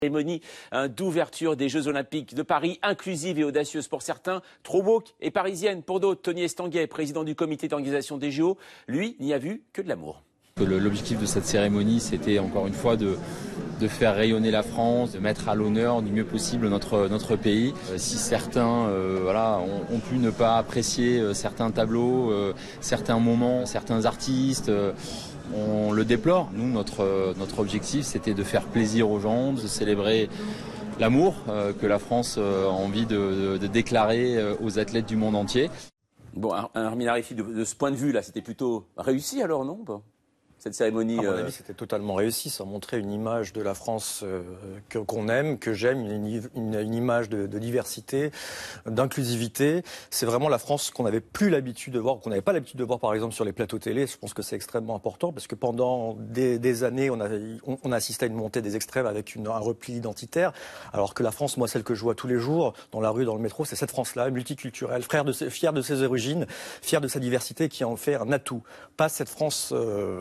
Cérémonie d'ouverture des Jeux Olympiques de Paris, inclusive et audacieuse pour certains, trop woke et parisienne pour d'autres. Tony Estanguet, président du comité d'organisation des JO, lui, n'y a vu que de l'amour. L'objectif de cette cérémonie, c'était encore une fois de faire rayonner la France, de mettre à l'honneur du mieux possible notre pays. Si certains ont pu ne pas apprécier certains tableaux, certains moments, certains artistes, on le déplore. Nous, notre objectif, c'était de faire plaisir aux gens, de célébrer l'amour que la France a envie de déclarer aux athlètes du monde entier. Bon, Armin Arifi, de ce point de vue-là, c'était plutôt réussi alors, non ? Cette cérémonie, à mon avis, c'était totalement réussi. Ça montrait une image de la France qu'on aime, que j'aime, une image de diversité, d'inclusivité. C'est vraiment la France qu'on n'avait plus l'habitude de voir, qu'on n'avait pas l'habitude de voir par exemple sur les plateaux télé. Je pense que c'est extrêmement important parce que pendant des années, on a assisté à une montée des extrêmes avec un repli identitaire. Alors que la France, moi, celle que je vois tous les jours dans la rue, dans le métro, c'est cette France-là, multiculturelle, fière de ses origines, fière de sa diversité, qui en fait un atout. Pas cette France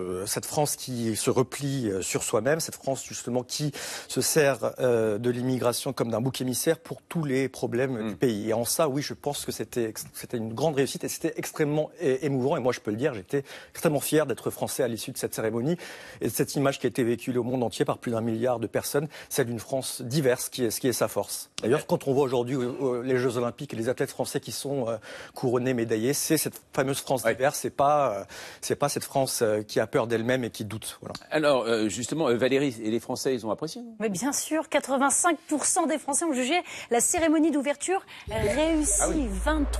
qui se replie sur soi-même, cette France justement qui se sert de l'immigration comme d'un bouc émissaire pour tous les problèmes du pays. Et en ça, oui, je pense que c'était une grande réussite et c'était extrêmement émouvant. Et moi, je peux le dire, j'étais extrêmement fier d'être français à l'issue de cette cérémonie et de cette image qui a été véhiculée au monde entier par plus d'1 milliard de personnes, celle d'une France diverse qui est sa force. D'ailleurs, quand on voit aujourd'hui les Jeux Olympiques et les athlètes français qui sont couronnés, médaillés, c'est cette fameuse France diverse, c'est pas cette France qui a peur d'elle-même et qui doute. Voilà. Alors, justement, Valérie, et les Français, ils ont apprécié, non ? Mais bien sûr, 85% des Français ont jugé la cérémonie d'ouverture réussie. Ah oui.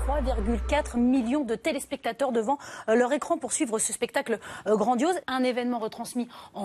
23,4 millions de téléspectateurs devant leur écran pour suivre ce spectacle grandiose. Un événement retransmis en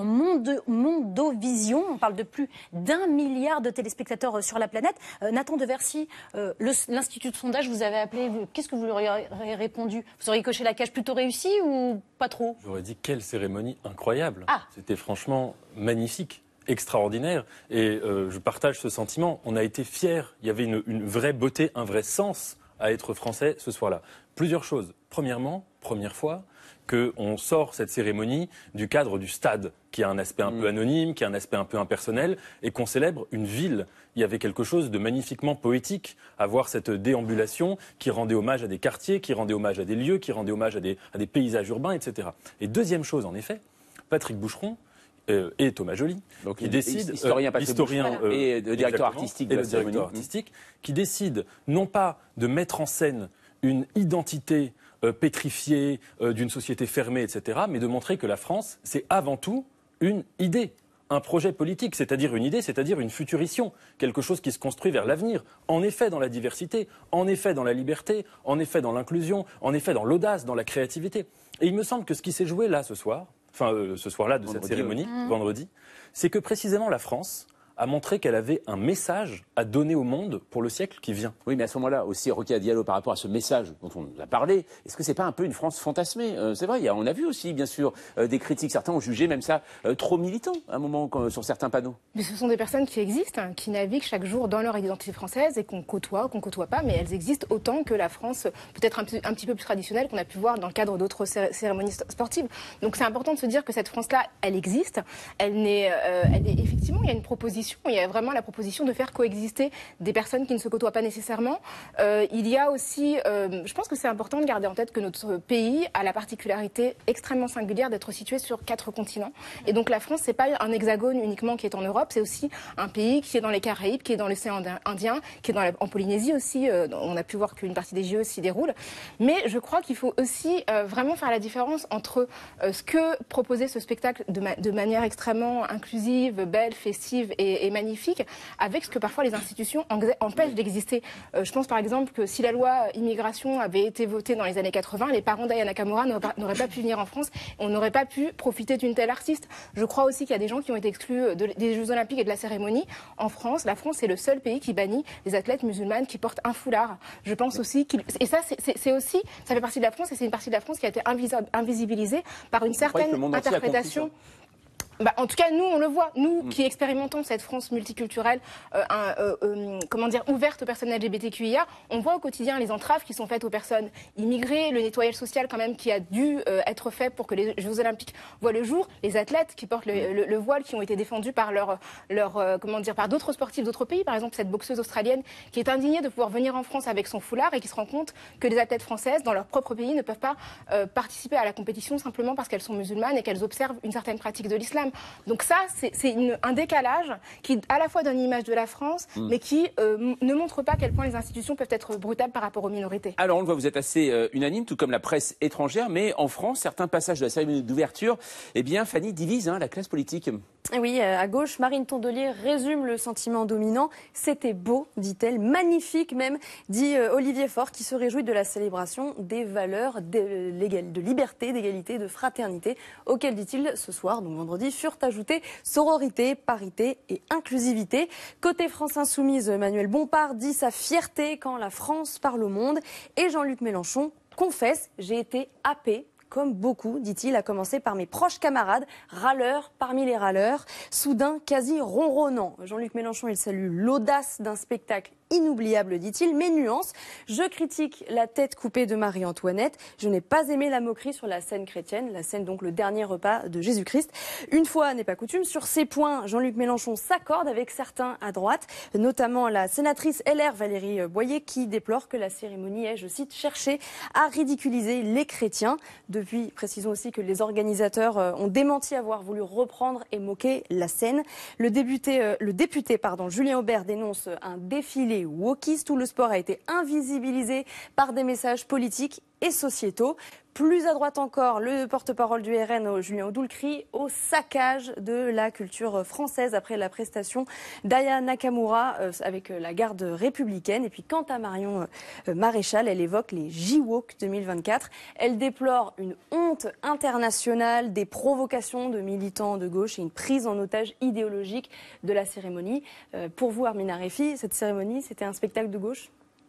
Mondovision. On parle de plus d'1 milliard de téléspectateurs sur la planète. Nathan Deversy, l'Institut de sondage, vous avez appelé. Qu'est-ce que vous lui auriez répondu ? Vous auriez coché la case plutôt réussie ou pas trop ? J'aurais dit quelle cérémonie incroyable. Ah. C'était franchement magnifique, extraordinaire. Et je partage ce sentiment. On a été fiers. Il y avait une vraie beauté, un vrai sens à être français ce soir-là. Plusieurs choses. Premièrement, première fois qu'on sort cette cérémonie du cadre du stade, qui a un aspect un peu anonyme, qui a un aspect un peu impersonnel, et qu'on célèbre une ville. Il y avait quelque chose de magnifiquement poétique à voir cette déambulation qui rendait hommage à des quartiers, qui rendait hommage à des lieux, qui rendait hommage à des paysages urbains, etc. Et deuxième chose, en effet, Patrick Boucheron et Thomas Joly, donc, qui décident, historien et le directeur artistique de la cérémonie, qui décident non pas de mettre en scène une identité pétrifiée d'une société fermée, etc., mais de montrer que la France, c'est avant tout une idée, un projet politique, c'est-à-dire une idée, c'est-à-dire une futurition, quelque chose qui se construit vers l'avenir, en effet dans la diversité, en effet dans la liberté, en effet dans l'inclusion, en effet dans l'audace, dans la créativité. Et il me semble que ce qui s'est joué là ce soir-là de cette cérémonie, vendredi, c'est que précisément la France a montré qu'elle avait un message à donner au monde pour le siècle qui vient. Oui, mais à ce moment-là, aussi, Rokia Diallo, par rapport à ce message dont on nous a parlé, est-ce que c'est pas un peu une France fantasmée ? C'est vrai, on a vu aussi, bien sûr, des critiques. Certains ont jugé même ça trop militant, à un moment, sur certains panneaux. Mais ce sont des personnes qui existent, qui naviguent chaque jour dans leur identité française et qu'on côtoie pas, mais elles existent autant que la France, peut-être un petit peu plus traditionnelle, qu'on a pu voir dans le cadre d'autres cérémonies sportives. Donc c'est important de se dire que cette France-là, elle existe. Effectivement, il y a une proposition. Il y a vraiment la proposition de faire coexister des personnes qui ne se côtoient pas nécessairement. Il y a aussi, je pense que c'est important de garder en tête que notre pays a la particularité extrêmement singulière d'être situé sur 4 continents. Et donc la France, c'est pas un hexagone uniquement qui est en Europe, c'est aussi un pays qui est dans les Caraïbes, qui est dans l'océan Indien, qui est en Polynésie aussi. On a pu voir qu'une partie des JO s'y déroule. Mais je crois qu'il faut aussi vraiment faire la différence entre ce que proposait ce spectacle de manière extrêmement inclusive, belle, festive et magnifique, avec ce que parfois les institutions empêchent d'exister. Je pense par exemple que si la loi immigration avait été votée dans les années 80, les parents d'Aya Nakamura n'auraient pas pu venir en France, et on n'aurait pas pu profiter d'une telle artiste. Je crois aussi qu'il y a des gens qui ont été exclus des Jeux Olympiques et de la cérémonie. En France, la France est le seul pays qui bannit les athlètes musulmanes qui portent un foulard. Je pense aussi et ça fait partie de la France, et c'est une partie de la France qui a été invisibilisée par une certaine interprétation. En tout cas, nous, on le voit. Nous qui expérimentons cette France multiculturelle, ouverte aux personnes LGBTQIA, on voit au quotidien les entraves qui sont faites aux personnes immigrées, le nettoyage social quand même qui a dû être fait pour que les Jeux Olympiques voient le jour, les athlètes qui portent le voile qui ont été défendus par par d'autres sportifs d'autres pays. Par exemple, cette boxeuse australienne qui est indignée de pouvoir venir en France avec son foulard et qui se rend compte que les athlètes françaises dans leur propre pays ne peuvent pas participer à la compétition simplement parce qu'elles sont musulmanes et qu'elles observent une certaine pratique de l'islam. Donc ça, c'est un décalage qui à la fois donne une image de la France, mais qui ne montre pas à quel point les institutions peuvent être brutales par rapport aux minorités. Alors on le voit, vous êtes assez unanime, tout comme la presse étrangère, mais en France, certains passages de la cérémonie d'ouverture, Fanny, divisent la classe politique. Oui, à gauche, Marine Tondelier résume le sentiment dominant. C'était beau, dit-elle, magnifique même, dit Olivier Faure, qui se réjouit de la célébration des valeurs de liberté, d'égalité, de fraternité, auxquelles, dit-il, ce soir, donc vendredi, furent ajoutées sororité, parité et inclusivité. Côté France Insoumise, Manuel Bompard dit sa fierté quand la France parle au monde. Et Jean-Luc Mélenchon confesse « J'ai été happé ». Comme beaucoup, dit-il, à commencer par mes proches camarades, râleurs parmi les râleurs, soudain quasi ronronnant. Jean-Luc Mélenchon, il salue l'audace d'un spectacle inoubliable, dit-il, mais nuance. Je critique la tête coupée de Marie-Antoinette. Je n'ai pas aimé la moquerie sur la scène chrétienne, la scène donc le dernier repas de Jésus-Christ. Une fois n'est pas coutume, sur ces points, Jean-Luc Mélenchon s'accorde avec certains à droite, notamment la sénatrice LR Valérie Boyer, qui déplore que la cérémonie ait, je cite, cherché à ridiculiser les chrétiens. Depuis, précisons aussi que les organisateurs ont démenti avoir voulu reprendre et moquer la scène. Le député Julien Aubert dénonce un défilé wokiste où le sport a été invisibilisé par des messages politiques et sociétaux. Plus à droite encore, le porte-parole du RN, Julien Audoul, crie au saccage de la culture française après la prestation d'Aya Nakamura avec la garde républicaine. Et puis quant à Marion Maréchal, elle évoque les J-Walk 2024. Elle déplore une honte internationale, des provocations de militants de gauche et une prise en otage idéologique de la cérémonie. Pour vous, Armin Arefi, cette cérémonie, c'était un spectacle de gauche ?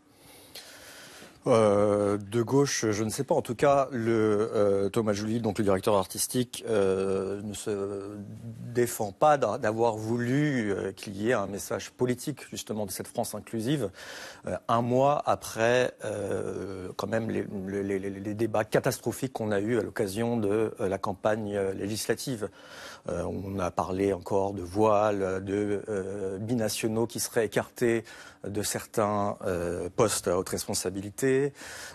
De gauche, je ne sais pas. En tout cas, Thomas Joly, donc le directeur artistique, ne se défend pas d'avoir voulu qu'il y ait un message politique justement de cette France inclusive. Un mois après, quand même les débats catastrophiques qu'on a eus à l'occasion de la campagne législative. On a parlé encore de voile, de binationaux qui seraient écartés de certains postes à haute responsabilité,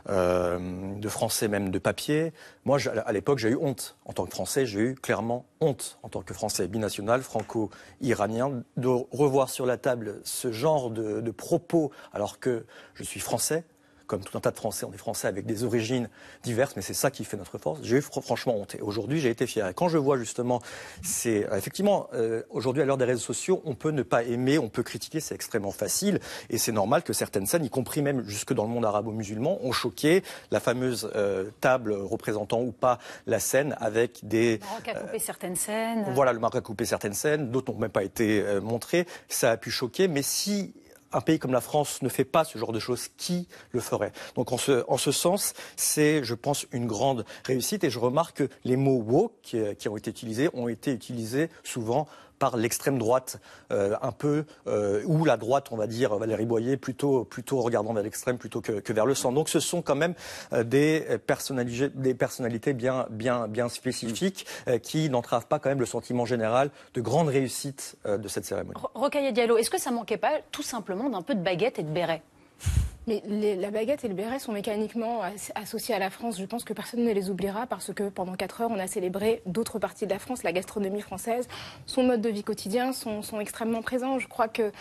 de français même de papier. Moi, à l'époque, j'ai eu honte. En tant que Français, j'ai eu clairement honte, en tant que Français binational, franco-iranien, de revoir sur la table ce genre de propos, alors que je suis Français. Comme tout un tas de Français, on est Français avec des origines diverses, mais c'est ça qui fait notre force. J'ai eu franchement honte. Et aujourd'hui, j'ai été fier. Et quand je vois justement, effectivement, aujourd'hui, à l'heure des réseaux sociaux, on peut ne pas aimer, on peut critiquer, c'est extrêmement facile. Et c'est normal que certaines scènes, y compris même jusque dans le monde arabo-musulman, ont choqué. La fameuse table représentant ou pas la scène avec des... Le Maroc a coupé certaines scènes. Voilà, le Maroc a coupé certaines scènes, d'autres n'ont même pas été montrées. Ça a pu choquer, mais si un pays comme la France ne fait pas ce genre de choses, qui le ferait? Donc en ce sens, c'est, je pense, une grande réussite. Et je remarque que les mots woke qui ont été utilisés souvent par l'extrême droite, un peu, ou la droite, on va dire, Valérie Boyer, plutôt regardant vers l'extrême plutôt que vers le centre. Donc ce sont quand même des personnalités bien spécifiques qui n'entravent pas quand même le sentiment général de grande réussite de cette cérémonie. Rokhaya Diallo, est-ce que ça manquait pas tout simplement d'un peu de baguette et de béret ? Mais la baguette et le béret sont mécaniquement associés à la France. Je pense que personne ne les oubliera parce que pendant 4 heures, on a célébré d'autres parties de la France, la gastronomie française. Son mode de vie quotidien sont extrêmement présents. Je crois que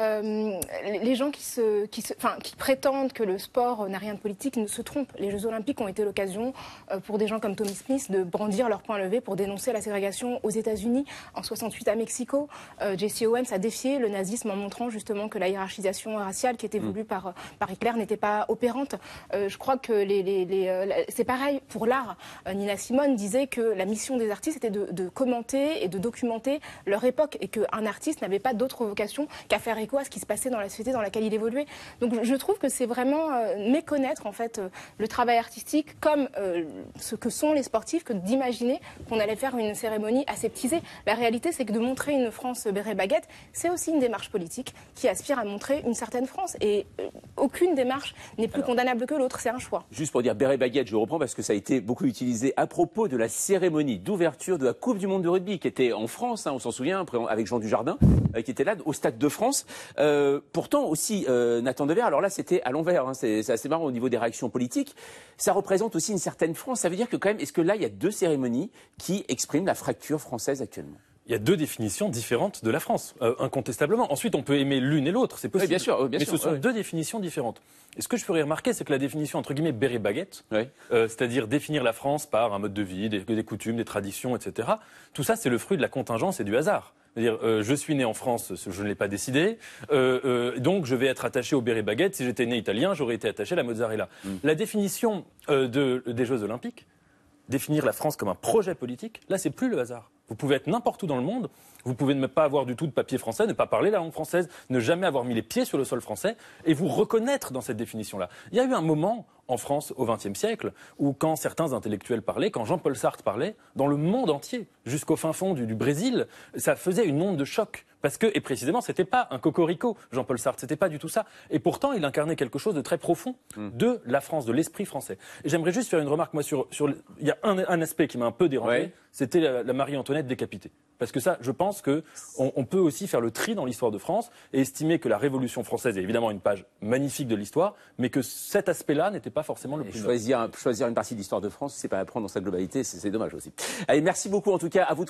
les gens qui prétendent que le sport n'a rien de politique ne se trompent. Les Jeux Olympiques ont été l'occasion pour des gens comme Tommy Smith de brandir leur poing levé pour dénoncer la ségrégation aux États-Unis. En 68 à Mexico, Jesse Owens a défié le nazisme en montrant justement que la hiérarchisation raciale qui était voulue par Marie-Claire n'était pas opérante. Je crois que c'est pareil pour l'art. Nina Simone disait que la mission des artistes était de commenter et de documenter leur époque et qu'un artiste n'avait pas d'autre vocation qu'à faire écho à ce qui se passait dans la société dans laquelle il évoluait. Donc je trouve que c'est vraiment méconnaître en fait le travail artistique comme ce que sont les sportifs que d'imaginer qu'on allait faire une cérémonie aseptisée. La réalité, c'est que de montrer une France béret baguette, c'est aussi une démarche politique qui aspire à montrer une certaine France. Et aucune démarche n'est plus condamnable que l'autre, c'est un choix. Juste pour dire béret baguette, je reprends parce que ça a été beaucoup utilisé à propos de la cérémonie d'ouverture de la Coupe du Monde de rugby qui était en France, on s'en souvient, avec Jean Dujardin, qui était là au Stade de France. Pourtant aussi, Nathan Dever, alors là c'était à l'envers, c'est assez marrant au niveau des réactions politiques, ça représente aussi une certaine France. Ça veut dire que quand même, est-ce que là il y a deux cérémonies qui expriment la fracture française actuellement? Il y a deux définitions différentes de la France, incontestablement. Ensuite, on peut aimer l'une et l'autre, c'est possible. Oui, bien sûr, mais ce sont deux définitions différentes. Et ce que je ferais remarquer, c'est que la définition, entre guillemets, béret-baguette, c'est-à-dire définir la France par un mode de vie, des coutumes, des traditions, etc., tout ça, c'est le fruit de la contingence et du hasard. C'est-à-dire, je suis né en France, je ne l'ai pas décidé, donc je vais être attaché au béret-baguette. Si j'étais né italien, j'aurais été attaché à la mozzarella. La définition des Jeux Olympiques, définir la France comme un projet politique, là, c'est plus le hasard. Vous pouvez être n'importe où dans le monde, vous pouvez ne pas avoir du tout de papier français, ne pas parler la langue française, ne jamais avoir mis les pieds sur le sol français, et vous reconnaître dans cette définition-là. Il y a eu un moment en France au XXe siècle où quand certains intellectuels parlaient, quand Jean-Paul Sartre parlait, dans le monde entier, jusqu'au fin fond du Brésil, ça faisait une onde de choc. Parce que, et précisément, c'était pas un cocorico, Jean-Paul Sartre, c'était pas du tout ça. Et pourtant, il incarnait quelque chose de très profond de la France, de l'esprit français. Et j'aimerais juste faire une remarque, moi, il y a un aspect qui m'a un peu dérangé, c'était la Marie-Antoinette décapitée. Parce que ça, je pense qu'on peut aussi faire le tri dans l'histoire de France et estimer que la Révolution française est évidemment une page magnifique de l'histoire, mais que cet aspect-là n'était pas forcément le plus choisir une partie de l'histoire de France, c'est pas à prendre dans sa globalité, c'est dommage aussi. Allez, merci beaucoup en tout cas à vous.